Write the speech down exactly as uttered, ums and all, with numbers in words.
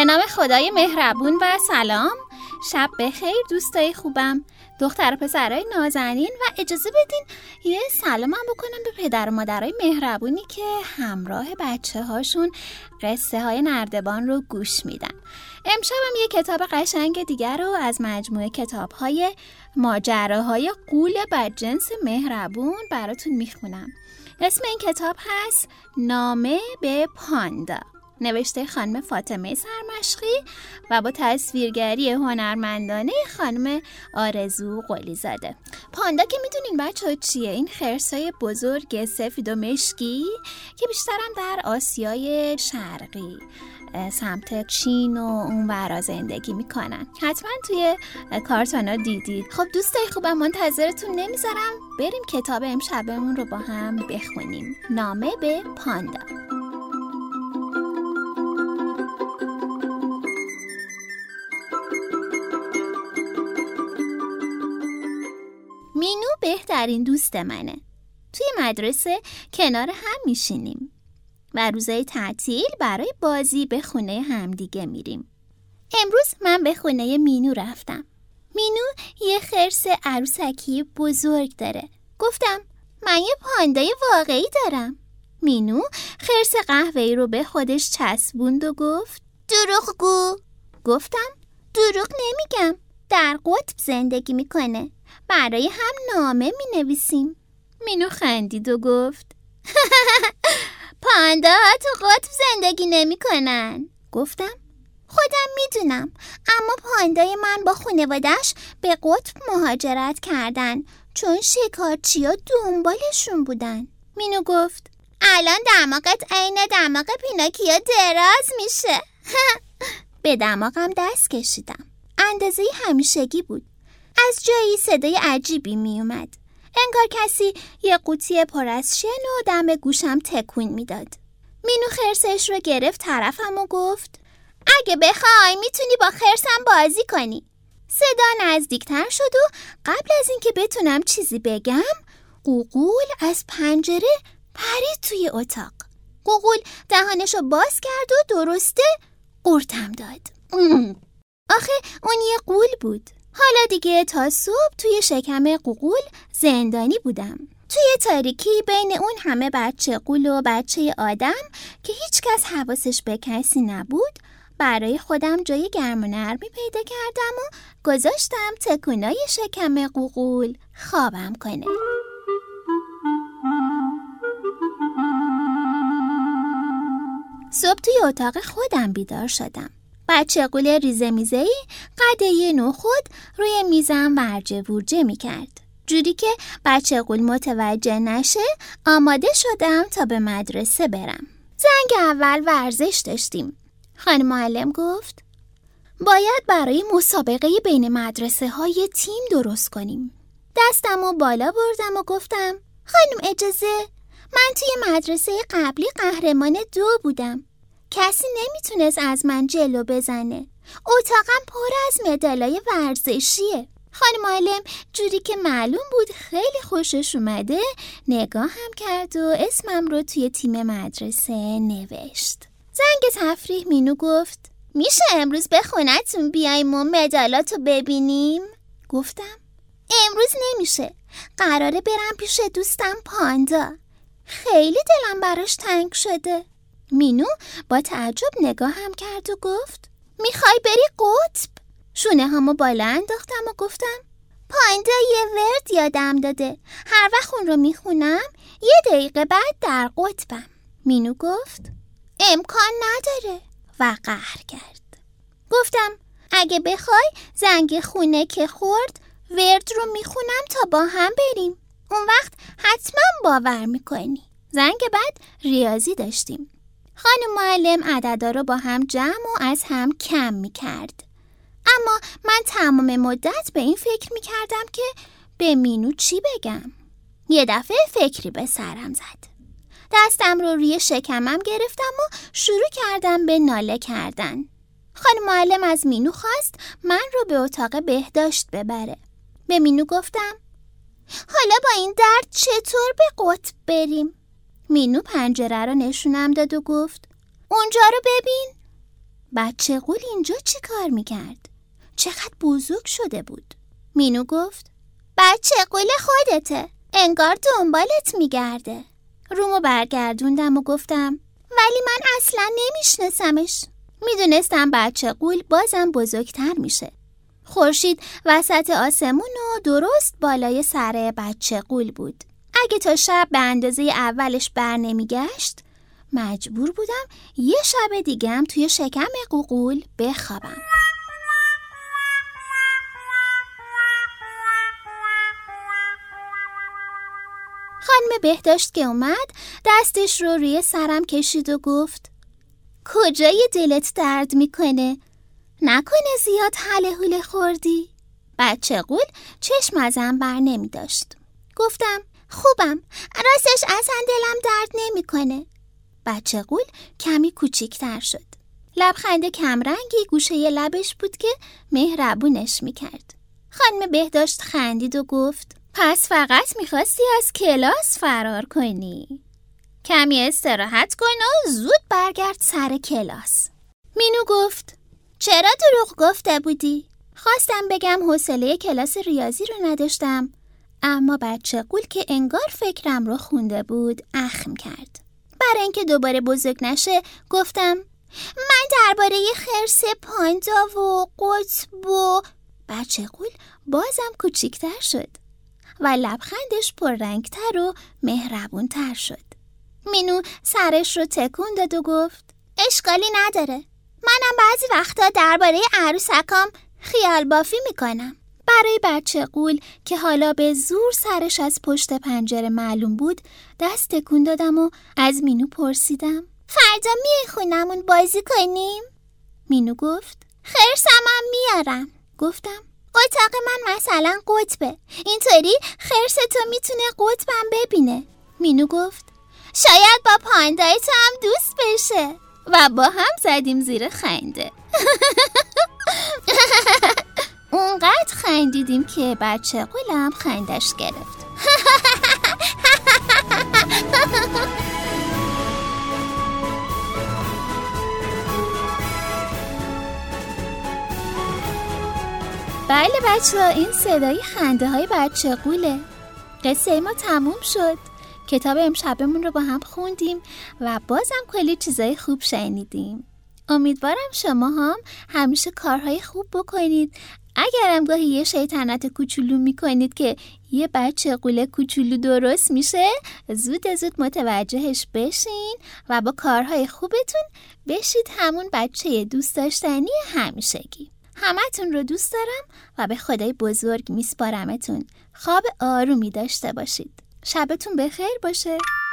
به نام خدای مهربون و سلام. شب بخیر دوستای خوبم، دختر و پسرای نازنین، و اجازه بدین یه سلامم بکنم به پدر و مادرای مهربونی که همراه بچه هاشون قصه های نردبان رو گوش میدن. امشبم یه کتاب قشنگ دیگر رو از مجموعه کتاب های ماجراهای غول بدجنس مهربون براتون میخونم. اسم این کتاب هست نامه به پاندا، نوشته خانم فاطمه سرمشقی و با تصویرگری هنرمندانه خانم آرزو قلی زاده. پاندا که میدونین بچه ها چیه؟ این خرسای بزرگ سفید و مشکی که بیشترم در آسیای شرقی سمت چین و اون ورا زندگی میکنن. حتما توی کارتونا دیدید. خب دوستای خوبم، منتظرتون نمیذارم، بریم کتاب امشبمون رو با هم بخونیم. نامه به پاندا. مینو بهترین دوست منه. توی مدرسه کنار هم میشینیم و روزای تعطیل برای بازی به خونه همدیگه میریم. امروز من به خونه مینو رفتم. مینو یه خرس عروسکی بزرگ داره. گفتم من یه پاندای واقعی دارم. مینو خرس قهوه‌ای رو به خودش چسبوند و گفت دروغگو. گفتم دروغ نمیگم، در قطب زندگی میکنه، برای هم نامه می نویسیم. مینو خندید و گفت پاندا ها تو قطب زندگی نمی کنن. گفتم خودم میدونم، اما پاندای من با خانواده‌اش به قطب مهاجرت کردن چون شکارچی ها دنبالشون بودن. مینو گفت الان دماغت عین دماغ پیناکیا دراز میشه. به دماغم دست کشیدم. اندازه همیشگی بود. از جایی صدای عجیبی می اومد. انگار کسی یه قوطی پر از شن و دم گوشم تکون میداد. مینو خرسش رو گرفت طرفم و گفت اگه بخوای میتونی با خرسم بازی کنی. صدا نزدیکتر شد و قبل از اینکه بتونم چیزی بگم، قوقول از پنجره پرید توی اتاق. قوقول دهانشو باز کرد و درسته قورتم داد. آخه اون یه غول بود. حالا دیگه تا صبح توی شکم قوقول زندانی بودم. توی تاریکی بین اون همه بچه غول و بچه آدم که هیچ کس حواسش به کسی نبود، برای خودم جای گرم و نرمی پیدا کردم و گذاشتم تکونای شکم قوقول خوابم کنه. صبح توی اتاق خودم بیدار شدم. بچه غول ریزه میزهی قد یه نخود روی میزم ورجه ورجه میکرد. جوری که بچه غول متوجه نشه آماده شدم تا به مدرسه برم. زنگ اول ورزش داشتیم. خانم معلم گفت باید برای مسابقه بین مدرسه های تیم درست کنیم. دستمو بالا بردم و گفتم خانم اجازه، من توی مدرسه قبلی قهرمان دو بودم. کسی نمیتونست از من جلو بزنه. اتاقم پر از مدالای ورزشیه. خانم معلم جوری که معلوم بود خیلی خوشش اومده نگاه هم کرد و اسمم رو توی تیم مدرسه نوشت. زنگ تفریح مینو گفت میشه امروز به خونتون بیاییم و مدالاتو ببینیم؟ گفتم امروز نمیشه، قراره برم پیش دوستم پاندا. خیلی دلم براش تنگ شده. مینو با تعجب نگاهم کرد و گفت میخوای بری قطب؟ شونه همو بالا انداختم و گفتم پاندا یه ورد یادم داده، هر وقت اون رو میخونم یه دقیقه بعد در قطبم. مینو گفت امکان نداره و قهر کرد. گفتم اگه بخوای زنگ خونه که خورد ورد رو میخونم تا با هم بریم، اون وقت حتما باور میکنی. زنگ بعد ریاضی داشتیم. خانم معلم عددا رو با هم جمع و از هم کم میکرد. اما من تمام مدت به این فکر میکردم که به مینو چی بگم. یه دفعه فکری به سرم زد. دستم رو روی شکمم گرفتم و شروع کردم به ناله کردن. خانم معلم از مینو خواست من رو به اتاق بهداشت ببره. به مینو گفتم حالا با این درد چطور به قطب بریم؟ مینو پنجره رو نشونم داد و گفت اونجا رو ببین. بچه غول اینجا چی کار میکرد؟ چقدر بزرگ شده بود؟ مینو گفت بچه غول خودته، انگار دنبالت میگرده. رومو برگردوندم و گفتم ولی من اصلا نمیشناسمش. میدونستم بچه غول بازم بزرگتر میشه. خورشید وسط آسمون و درست بالای سر بچه غول بود. اگه تا شب به اندازه اولش بر نمیگشت، مجبور بودم یه شب دیگم توی شکم غول بخوابم. خانم بهداشت که اومد دستش رو روی سرم کشید و گفت کجای دلت درد میکنه؟ نکنه زیاد هله هوله خوردی؟ بچه غول چشم ازم بر نمی داشت. گفتم خوبم، راستش اصلا دلم درد نمیکنه. بچه غول کمی کوچیک‌تر شد. لبخند کمرنگی گوشه ی لبش بود که مهربونش میکرد. خانم بهداشت خندید و گفت پس فقط میخواستی از کلاس فرار کنی؟ کمی استراحت کن و زود برگرد سر کلاس. مینو گفت چرا دروغ گفته بودی؟ خواستم بگم حوصله کلاس ریاضی رو نداشتم، اما بچه غول که انگار فکرم رو خونده بود اخم کرد. برای اینکه دوباره بزرگ نشه گفتم من درباره خرس پاندا و قطب و... بچه غول بازم کوچیک‌تر شد و لبخندش پررنگتر و مهربونتر شد. مینو سرش رو تکون داد و گفت اشکالی نداره، منم بعضی وقتا درباره عروسکام خیال بافی میکنم. برای بچه غول که حالا به زور سرش از پشت پنجره معلوم بود دست تکون دادم و از مینو پرسیدم فردا میای خونمون بازی کنیم؟ مینو گفت خرسمم میارم. گفتم اتاق من مثلا قطبه، اینطوری خرس تو میتونه قطبم ببینه. مینو گفت شاید با پاندای تو هم دوست بشه و با هم زدیم زیر خنده. اونقدر خندیدیم که بچه غولم خندش گرفت. بله بچه ها، این صدای خنده های بچه غوله. قصه ما تموم شد. کتاب امشبمون رو با هم خوندیم و بازم کلی چیزای خوب شنیدیم. امیدوارم شما هم همیشه کارهای خوب بکنید. اگرم گاهی یه شیطنت کوچولو میکنید که یه بچه غول کوچولو درست میشه، زود زود متوجهش بشین و با کارهای خوبتون بشید همون بچه دوست داشتنی همیشگی. همتون رو دوست دارم و به خدای بزرگ میسپارمتون. خواب آرومی داشته باشید. شبتون بخیر باشه.